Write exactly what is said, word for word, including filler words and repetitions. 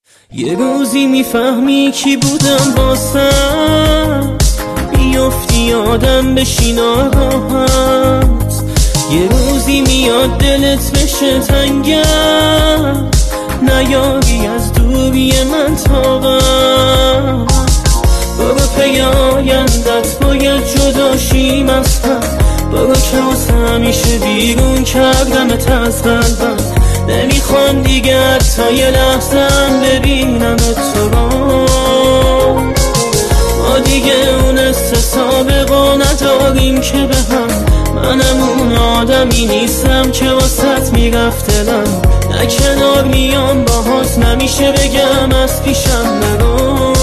یه روزی میفهمی کی بودم واسم، بیافتی یادم بشین آراحت. یه روزی میاد دلت بشه تنگم، نیاری از دوری من طاقت. برو پی آیندت باید جداشیم از هم، برو که واسه همیشه بیرون کردمت از قلبم. نمیخوام دیگر تا یه لحظم ببینم تو را، ما دیگه اون استسابقا نداریم که به هم. منم اون آدمی نیستم که واسط میرفت دلم، نه کنار میام باهات نمیشه بگم از پیشم برو.